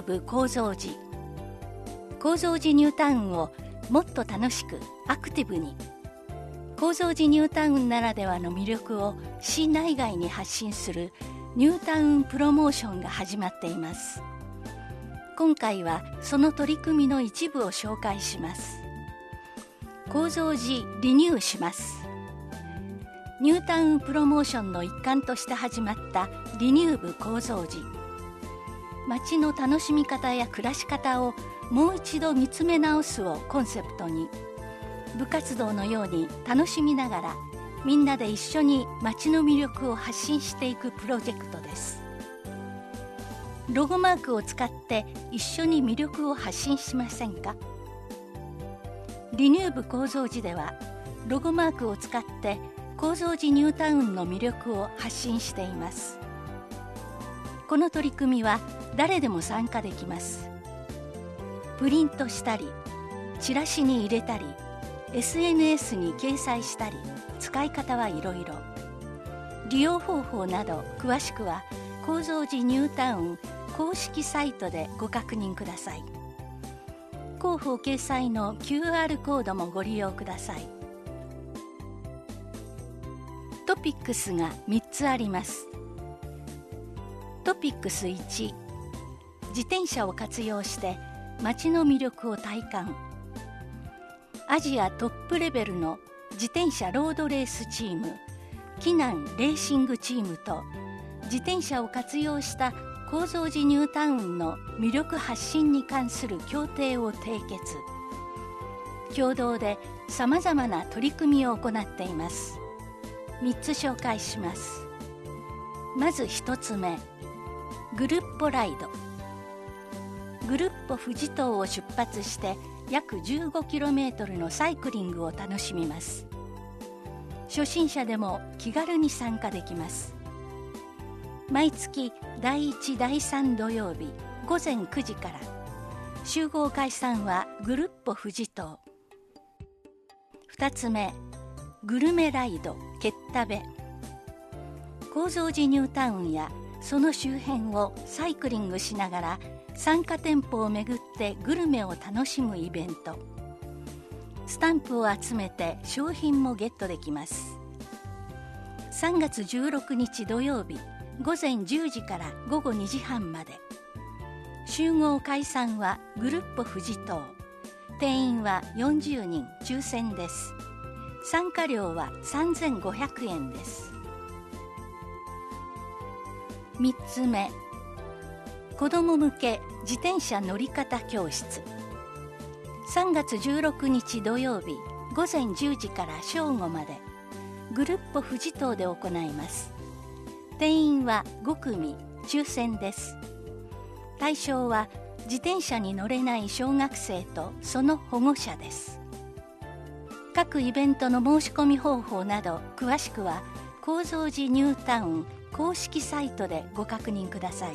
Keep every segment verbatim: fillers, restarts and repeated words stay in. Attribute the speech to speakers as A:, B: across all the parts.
A: 部高蔵寺。高蔵寺ニュータウンをもっと楽しくアクティブに。高蔵寺ニュータウンならではの魅力を市内外に発信するニュータウンプロモーションが始まっています。今回はその取り組みの一部を紹介します。高蔵寺リニューします。ニュータウンプロモーションの一環として始まったリニュー部高蔵寺。街の楽しみ方や暮らし方をもう一度見つめ直すをコンセプトに、部活動のように楽しみながらみんなで一緒に街の魅力を発信していくプロジェクトです。ロゴマークを使って一緒に魅力を発信しませんか？リニュー部高蔵寺ではロゴマークを使って高蔵寺ニュータウンの魅力を発信しています。この取り組みは誰でも参加できます。プリントしたり、チラシに入れたり、エスエヌエス に掲載したり、使い方はいろいろ。利用方法など詳しくは高蔵寺ニュータウン公式サイトでご確認ください。広報掲載の キューアール コードもご利用ください。トピックスがみっつあります。トピックスいち、自転車を活用して街の魅力を体感。アジアトップレベルの自転車ロードレースチーム、キナンレーシングチームと自転車を活用した高蔵寺ニュータウンの魅力発信に関する協定を締結。共同でさまざまな取り組みを行っています。みっつ紹介します。まずひとつめ、グルッポライド。グルッポ富士島を出発して約 じゅうごキロメートル のサイクリングを楽しみます。初心者でも気軽に参加できます。毎月だいいち、だいさん土曜日ごぜんくじから。集合解散はグルッポ富士島。ふたつめ、グルメライドケッタベ。高蔵寺ニュータウンやその周辺をサイクリングしながら参加店舗を巡ってグルメを楽しむイベント。スタンプを集めて商品もゲットできます。さんがつじゅうろくにち土曜日ごぜんじゅうじからごごにじはんまで。集合解散はグルッポ富士島。定員はよんじゅうにん、抽選です。参加料はさんぜんごひゃくえんです。みっつめ、子ども向け自転車乗り方教室。さんがつじゅうろくにち土曜日ごぜんじゅうじから正午までグルッポ富士島で行います。定員はごくみ、抽選です。対象は自転車に乗れない小学生とその保護者です。各イベントの申し込み方法など詳しくは高蔵寺ニュータウン公式サイトでご確認ください。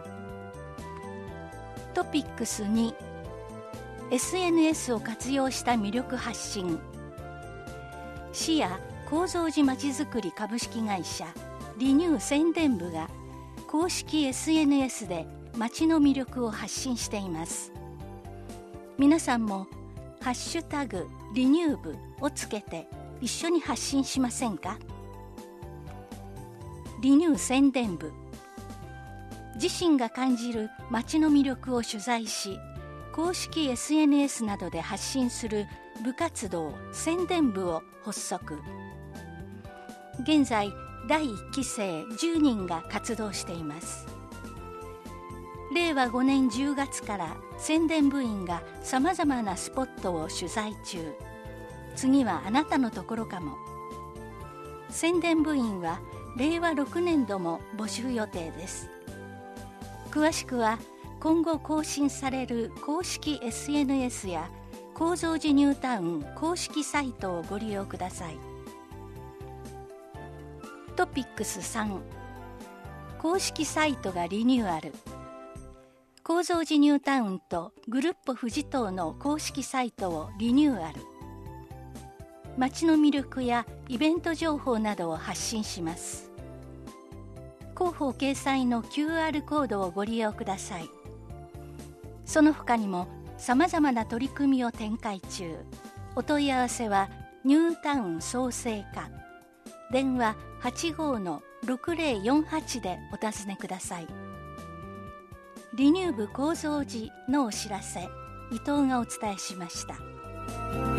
A: トピックスに、エスエヌエス を活用した魅力発信。市や高蔵寺まちづくり株式会社リニュー宣伝部が公式 エスエヌエス で街の魅力を発信しています。皆さんもハッシュタグリニュー部をつけて一緒に発信しませんか？リニュー宣伝部。自身が感じる街の魅力を取材し、公式 エスエヌエス などで発信する部活動宣伝部を発足。現在だいいっきせいじゅうにんが活動しています。れいわごねんじゅうがつから宣伝部員がさまざまなスポットを取材中。次はあなたのところかも。宣伝部員はれいわろくねんども募集予定です。詳しくは今後更新される公式 エスエヌエス や高蔵寺ニュータウン公式サイトをご利用ください。トピックスさん、公式サイトがリニューアル。高蔵寺ニュータウンとグルッポ富士島の公式サイトをリニューアル。街の魅力やイベント情報などを発信します。広報掲載の キューアール コードをご利用ください。 その他にもさまざまな取り組みを展開中。お問い合わせはニュータウン創生課、電話 はちごーのろくぜろよんはち でお尋ねください。離乳部構造児のお知らせ、伊藤がお伝えしました。